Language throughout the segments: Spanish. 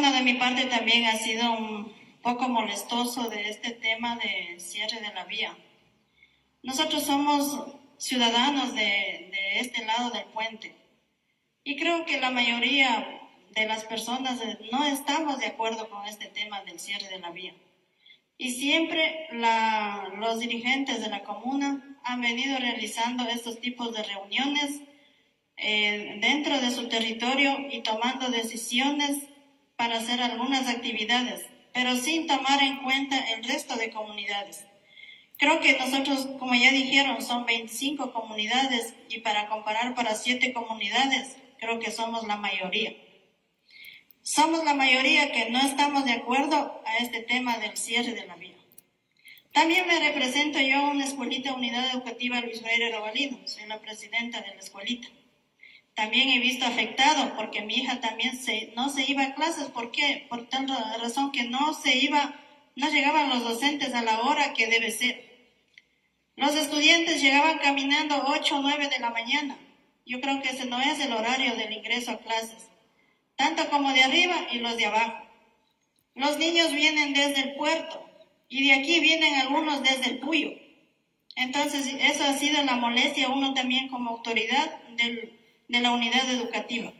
Bueno, de mi parte también ha sido un poco molestoso de este tema de cierre de la vía. Nosotros somos ciudadanos de este lado del puente y creo que la mayoría de las personas no estamos de acuerdo con este tema del cierre de la vía. Y siempre los dirigentes de la comuna han venido realizando estos tipos de reuniones dentro de su territorio y tomando decisiones para hacer algunas actividades, pero sin tomar en cuenta el resto de comunidades. Creo que nosotros, como ya dijeron, son 25 comunidades y para comparar para 7 comunidades, creo que somos la mayoría. Somos la mayoría que no estamos de acuerdo a este tema del cierre de la vía. También me represento yo una escuelita Unidad Educativa Luis Freire Robalino, soy la presidenta de la escuelita. También he visto afectado porque mi hija también no se iba a clases. ¿Por qué? Por tal razón que no llegaban los docentes a la hora que debe ser. Los estudiantes llegaban caminando 8 o 9 de la mañana. Yo creo que ese no es el horario del ingreso a clases, tanto como de arriba y los de abajo. Los niños vienen desde el puerto y de aquí vienen algunos desde el Puyo. Entonces, eso ha sido la molestia uno también como autoridad de la unidad educativa.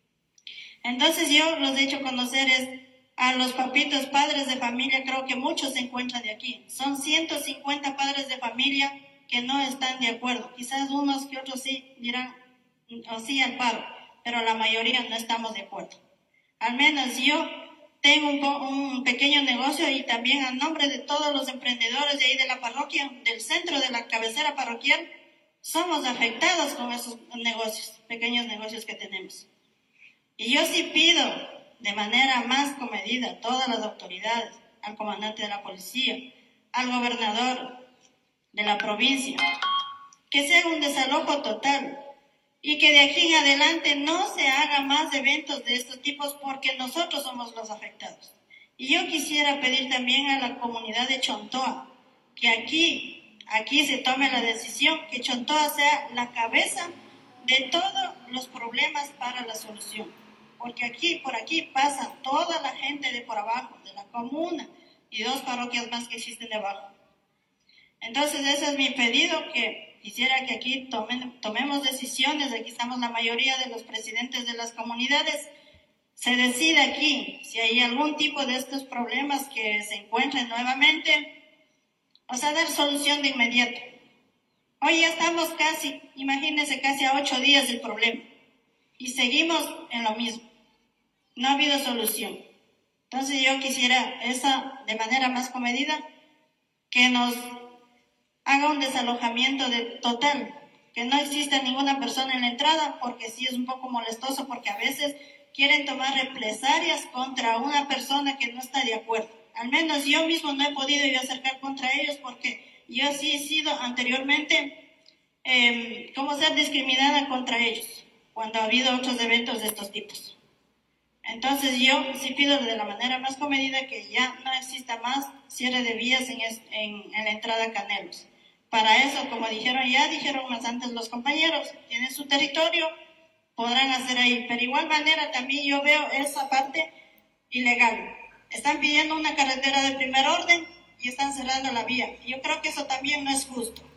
Entonces, yo los he hecho conocer a los papitos, padres de familia, creo que muchos se encuentran de aquí. Son 150 padres de familia que no están de acuerdo. Quizás unos que otros sí dirán, o sí al paro, pero la mayoría no estamos de acuerdo. Al menos yo tengo un pequeño negocio y también a nombre de todos los emprendedores de ahí de la parroquia, del centro de la cabecera parroquial, somos afectados con esos negocios, pequeños negocios que tenemos. Y yo sí pido de manera más comedida a todas las autoridades, al comandante de la policía, al gobernador de la provincia, que se haga un desalojo total y que de aquí en adelante no se haga más eventos de estos tipos porque nosotros somos los afectados. Y yo quisiera pedir también a la comunidad de Chontoa que aquí se tome la decisión, que Chontoa sea la cabeza de todos los problemas para la solución. Porque por aquí pasa toda la gente de por abajo, de la comuna y 2 parroquias más que existen debajo. Entonces ese es mi pedido, que quisiera que aquí tomemos decisiones. Aquí estamos la mayoría de los presidentes de las comunidades. Se decide aquí si hay algún tipo de estos problemas que se encuentren nuevamente, o sea, dar solución de inmediato. Hoy ya estamos casi, imagínense, casi a 8 días del problema y seguimos en lo mismo. No ha habido solución. Entonces yo quisiera de manera más comedida, que nos haga un desalojamiento total, que no exista ninguna persona en la entrada, porque sí es un poco molestoso, porque a veces quieren tomar represalias contra una persona que no está de acuerdo. Al menos yo mismo no he podido ir a acercar contra ellos, porque yo sí he sido anteriormente, discriminada contra ellos, cuando ha habido otros eventos de estos tipos. Entonces yo sí pido de la manera más comedida que ya no exista más cierre de vías en la entrada a Canelos. Para eso, como dijeron más antes los compañeros, tienen su territorio, podrán hacer ahí. Pero igual manera también yo veo esa parte ilegal. Están pidiendo una carretera de primer orden y están cerrando la vía. Yo creo que eso también no es justo.